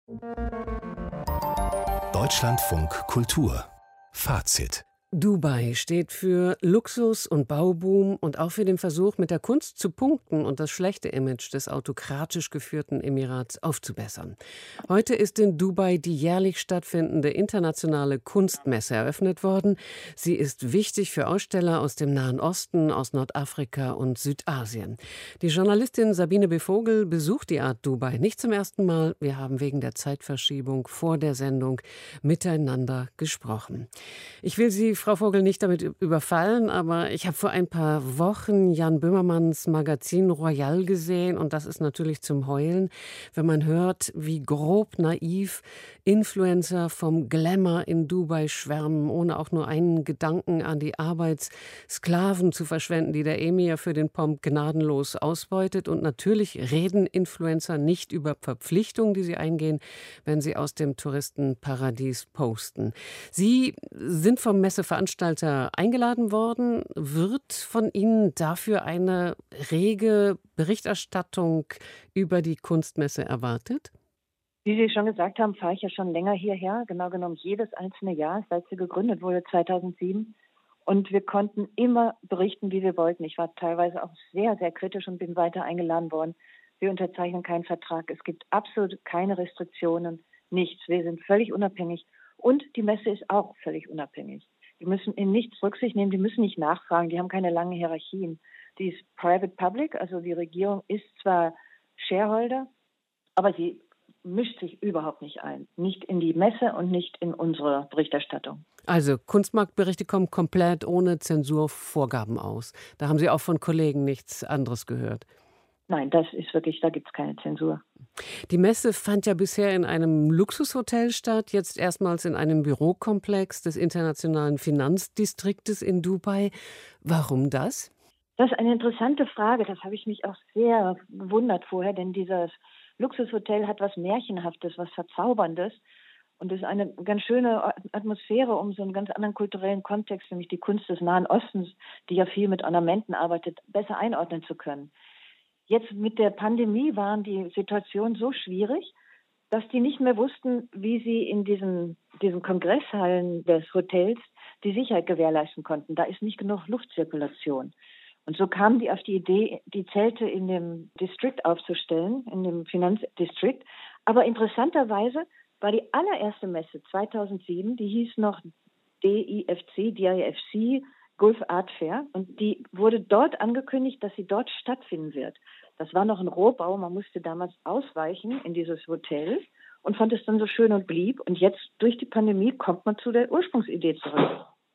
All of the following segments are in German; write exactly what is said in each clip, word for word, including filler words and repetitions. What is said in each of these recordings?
Deutschlandfunk Kultur Fazit. Dubai steht für Luxus und Bauboom und auch für den Versuch, mit der Kunst zu punkten und das schlechte Image des autokratisch geführten Emirats aufzubessern. Heute ist in Dubai die jährlich stattfindende internationale Kunstmesse eröffnet worden. Sie ist wichtig für Aussteller aus dem Nahen Osten, aus Nordafrika und Südasien. Die Journalistin Sabine B. Vogel besucht die Art Dubai nicht zum ersten Mal. Wir haben wegen der Zeitverschiebung vor der Sendung miteinander gesprochen. Ich will Sie, Frau Vogel, nicht damit überfallen, aber ich habe vor ein paar Wochen Jan Böhmermanns Magazin Royal gesehen und das ist natürlich zum Heulen, wenn man hört, wie grob naiv Influencer vom Glamour in Dubai schwärmen, ohne auch nur einen Gedanken an die Arbeitssklaven zu verschwenden, die der Emir für den Pomp gnadenlos ausbeutet. Und natürlich reden Influencer nicht über Verpflichtungen, die sie eingehen, wenn sie aus dem Touristenparadies posten. Sie sind vom Messeveranstalter eingeladen worden. Wird von Ihnen dafür eine rege Berichterstattung über die Kunstmesse erwartet? Wie Sie schon gesagt haben, fahre ich ja schon länger hierher, genau genommen jedes einzelne Jahr, seit sie gegründet wurde zweitausendsieben. Und wir konnten immer berichten, wie wir wollten. Ich war teilweise auch sehr, sehr kritisch und bin weiter eingeladen worden. Wir unterzeichnen keinen Vertrag. Es gibt absolut keine Restriktionen, nichts. Wir sind völlig unabhängig. Und die Messe ist auch völlig unabhängig. Die müssen in nichts Rücksicht nehmen, die müssen nicht nachfragen, die haben keine langen Hierarchien. Die ist private public, also die Regierung ist zwar Shareholder, aber sie mischt sich überhaupt nicht ein. Nicht in die Messe und nicht in unsere Berichterstattung. Also Kunstmarktberichte kommen komplett ohne Zensurvorgaben aus. Da haben Sie auch von Kollegen nichts anderes gehört. Nein, das ist wirklich, da gibt es keine Zensur. Die Messe fand ja bisher in einem Luxushotel statt, jetzt erstmals in einem Bürokomplex des internationalen Finanzdistriktes in Dubai. Warum das? Das ist eine interessante Frage. Das habe ich mich auch sehr gewundert vorher, denn dieses Luxushotel hat was Märchenhaftes, was Verzauberndes und ist eine ganz schöne Atmosphäre, um so einen ganz anderen kulturellen Kontext, nämlich die Kunst des Nahen Ostens, die ja viel mit Ornamenten arbeitet, besser einordnen zu können. Jetzt mit der Pandemie waren die Situationen so schwierig, dass die nicht mehr wussten, wie sie in diesen, diesen Kongresshallen des Hotels die Sicherheit gewährleisten konnten. Da ist nicht genug Luftzirkulation. Und so kamen die auf die Idee, die Zelte in dem Distrikt aufzustellen, in dem Finanzdistrikt. Aber interessanterweise war die allererste Messe zweitausendsieben, die hieß noch D I F C, D I F C, Gulf Art Fair. Und die wurde dort angekündigt, dass sie dort stattfinden wird. Das war noch ein Rohbau, man musste damals ausweichen in dieses Hotel und fand es dann so schön und blieb. Und jetzt durch die Pandemie kommt man zu der Ursprungsidee zurück.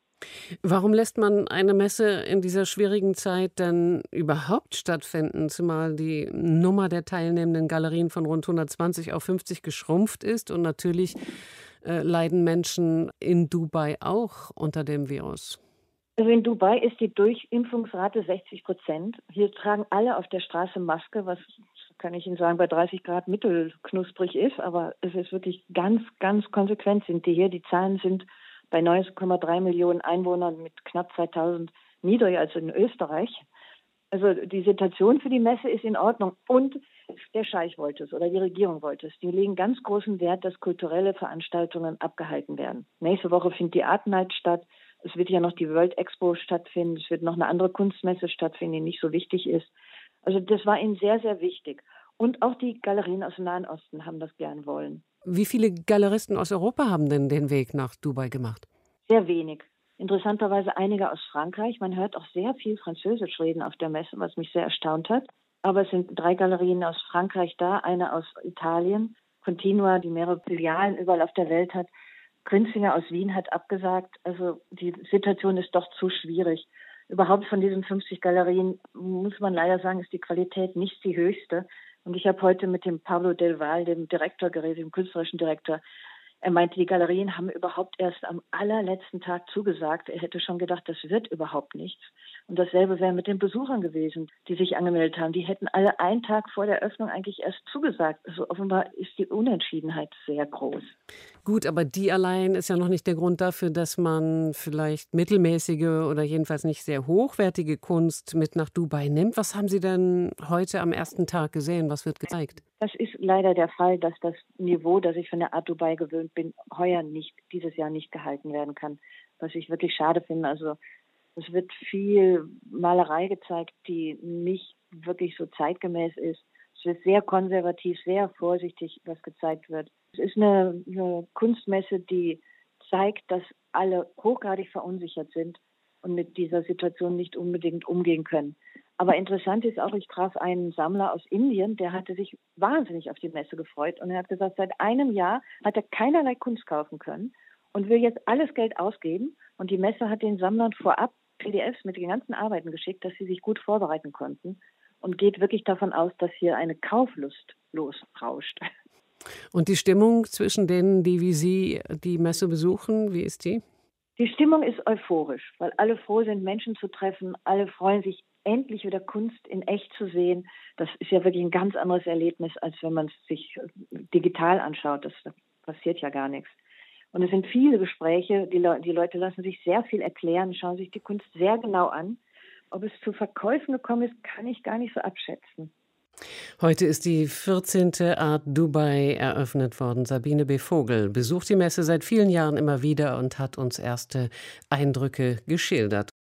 Warum lässt man eine Messe in dieser schwierigen Zeit denn überhaupt stattfinden, zumal die Nummer der teilnehmenden Galerien von rund hundertzwanzig auf fünfzig geschrumpft ist und natürlich äh, leiden Menschen in Dubai auch unter dem Virus? Also in Dubai ist die Durchimpfungsrate sechzig Prozent. Hier tragen alle auf der Straße Maske, was, kann ich Ihnen sagen, bei dreißig Grad mittelknusprig ist. Aber es ist wirklich ganz, ganz konsequent sind die hier. Die Zahlen sind bei neun Komma drei Millionen Einwohnern mit knapp zweitausend niedriger als in Österreich. Also die Situation für die Messe ist in Ordnung. Und der Scheich wollte es oder die Regierung wollte es. Die legen ganz großen Wert, dass kulturelle Veranstaltungen abgehalten werden. Nächste Woche findet die Art Night statt. Es wird ja noch die World Expo stattfinden. Es wird noch eine andere Kunstmesse stattfinden, die nicht so wichtig ist. Also das war ihnen sehr, sehr wichtig. Und auch die Galerien aus dem Nahen Osten haben das gern wollen. Wie viele Galeristen aus Europa haben denn den Weg nach Dubai gemacht? Sehr wenig. Interessanterweise einige aus Frankreich. Man hört auch sehr viel Französisch reden auf der Messe, was mich sehr erstaunt hat. Aber es sind drei Galerien aus Frankreich da, eine aus Italien, Continua, die mehrere Filialen überall auf der Welt hat. Grinzinger aus Wien hat abgesagt. Also die Situation ist doch zu schwierig. Überhaupt von diesen fünfzig Galerien muss man leider sagen, ist die Qualität nicht die höchste. Und ich habe heute mit dem Pablo Del Val, dem Direktor geredet, dem künstlerischen Direktor. Er meinte, die Galerien haben überhaupt erst am allerletzten Tag zugesagt. Er hätte schon gedacht, das wird überhaupt nichts. Und dasselbe wäre mit den Besuchern gewesen, die sich angemeldet haben. Die hätten alle einen Tag vor der Öffnung eigentlich erst zugesagt. Also offenbar ist die Unentschiedenheit sehr groß. Gut, aber die allein ist ja noch nicht der Grund dafür, dass man vielleicht mittelmäßige oder jedenfalls nicht sehr hochwertige Kunst mit nach Dubai nimmt. Was haben Sie denn heute am ersten Tag gesehen? Was wird gezeigt? Das ist leider der Fall, dass das Niveau, das ich von der Art Dubai gewöhnt bin, heuer nicht, dieses Jahr nicht gehalten werden kann. Was ich wirklich schade finde. Also es wird viel Malerei gezeigt, die nicht wirklich so zeitgemäß ist. Es wird sehr konservativ, sehr vorsichtig, was gezeigt wird. Es ist eine, eine Kunstmesse, die zeigt, dass alle hochgradig verunsichert sind und mit dieser Situation nicht unbedingt umgehen können. Aber interessant ist auch, ich traf einen Sammler aus Indien, der hatte sich wahnsinnig auf die Messe gefreut und er hat gesagt, seit einem Jahr hat er keinerlei Kunst kaufen können und will jetzt alles Geld ausgeben. Und die Messe hat den Sammlern vorab P D Fs mit den ganzen Arbeiten geschickt, dass sie sich gut vorbereiten konnten und geht wirklich davon aus, dass hier eine Kauflust losrauscht. Und die Stimmung zwischen denen, die wie Sie die Messe besuchen, wie ist die? Die Stimmung ist euphorisch, weil alle froh sind, Menschen zu treffen. Alle freuen sich, endlich wieder Kunst in echt zu sehen. Das ist ja wirklich ein ganz anderes Erlebnis, als wenn man es sich digital anschaut. Das passiert ja gar nichts. Und es sind viele Gespräche. Die, Le- die Leute lassen sich sehr viel erklären, schauen sich die Kunst sehr genau an. Ob es zu Verkäufen gekommen ist, kann ich gar nicht so abschätzen. Heute ist die vierzehnte Art Dubai eröffnet worden. Sabine B. Vogel besucht die Messe seit vielen Jahren immer wieder und hat uns erste Eindrücke geschildert.